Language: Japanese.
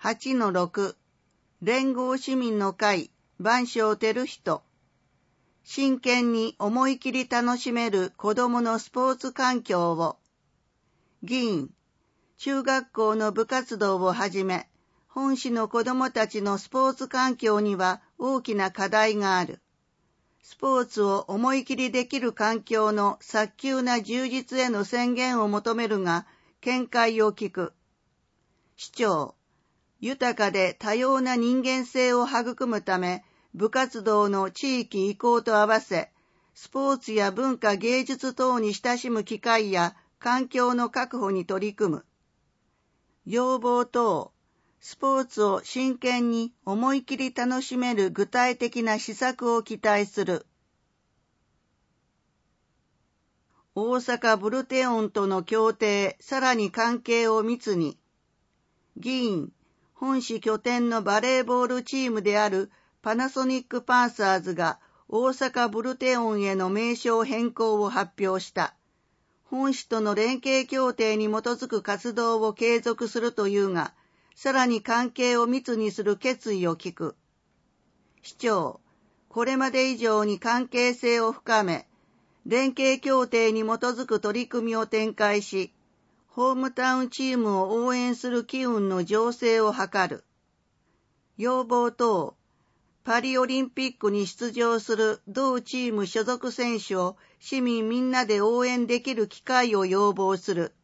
8-6 連合市民の会番匠照人。真剣に思い切り楽しめる子どものスポーツ環境を。議員、中学校の部活動をはじめ、本市の子どもたちのスポーツ環境には大きな課題がある。スポーツを思い切りできる環境の早急な充実への宣言を求めるが、見解を聞く。市長、豊かで多様な人間性を育むため、部活動の地域移行と合わせ、スポーツや文化芸術等に親しむ機会や環境の確保に取り組む。要望等、スポーツを真剣に思い切り楽しめる具体的な施策を期待する。大阪ブルテオンとの協定、さらに関係を密に。議員、本市拠点のバレーボールチームであるパナソニックパンサーズが大阪ブルテオンへの名称変更を発表した。本市との連携協定に基づく活動を継続するというが、さらに関係を密にする決意を聞く。市長、これまで以上に関係性を深め、連携協定に基づく取り組みを展開し、ホームタウンチームを応援する機運の醸成を図る。要望等、パリオリンピックに出場する同チーム所属選手を市民みんなで応援できる機会を要望する。